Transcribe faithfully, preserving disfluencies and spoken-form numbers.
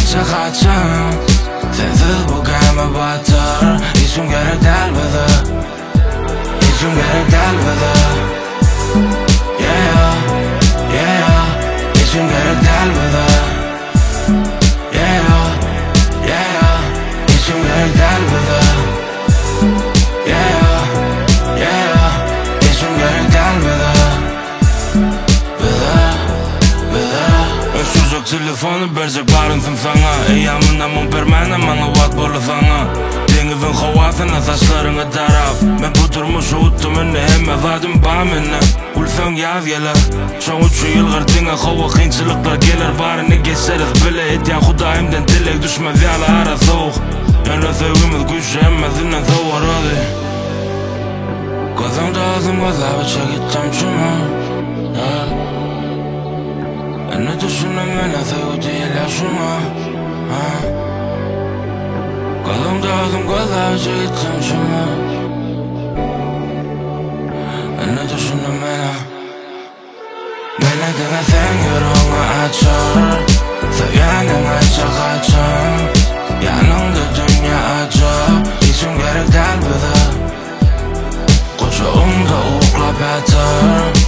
aça kaçan sensiz bu game batır. Hiçim gerek değil bize, hiçim gerek değil bize. Yeah, yeah, hiçim gerek değil bize. Yeah, yeah, hiçim gerek değil bize. Yeah, yeah, hiçim gerek değil bize. Bize, bize. Öksüzük telefonu verecek barınsın sana. Eyyamından mı vermene bana vat bolu sana. Denizin havasına saçlarını taraf. Ben bu durmuşu uttum önüne hemme vadim bağımına. Ulsan yaz gelir son üç yıl gırtına hava kıyınçılıklar gelir. Barını geçeriz bile etyen Hudayimden dilek düşmez yala ara soğuk. Yani sevgimiz güçlü emmesinden soğur hadi. Gözümde ağzım gözler çekittim çuma. Ben ne düşündüm ben ne sevgi değil yaşıma. Gözümde ağzım gözler çekittim çuma. Ben ne düşündüm ben Beni dine sen yorunu açar. Sevgenin aça kaçan. Yanımda dünya acı. Hiçim gerek değil bize. Kucağımda uğuklap yatar.